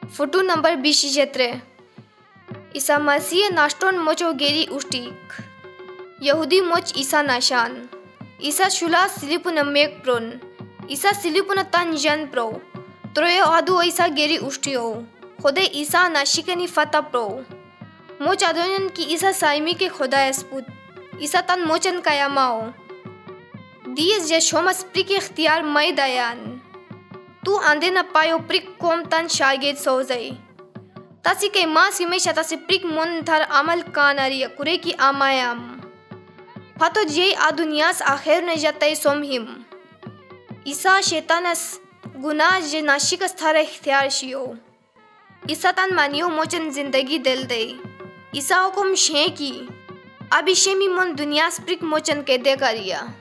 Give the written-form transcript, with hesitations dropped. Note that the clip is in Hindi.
Photo number 23. Isa Masih naston mocho geri ustik. Yahudi moch Isa nashan. Isa shula silipuna mek pron. Isa silipuna tanjan pro. Troye adu Isa geri ustio. Khode Isa nashikani fata pro. Moch adonan ki Isa saimi ke khoda esput. Isa tan mochan kayamao. Dies je shomas prik ikhtiyar mai dayan. Tu ande na payo prik kom tan sharget sozai. Tasi ke mas himesha tasi prik mon thar amal kanari kure ki amayam. Fato je a dunyas akhir ne jatai somhim. Isa shetanas गुनाह जे नाशिकस थारे इख्तियार शियो इसा तन मानियो मोचन जिंदगी दिल दे इसा हुकुम शे की अभी शेमी मन दुनिया स्प्रिक मोचन के दे करिया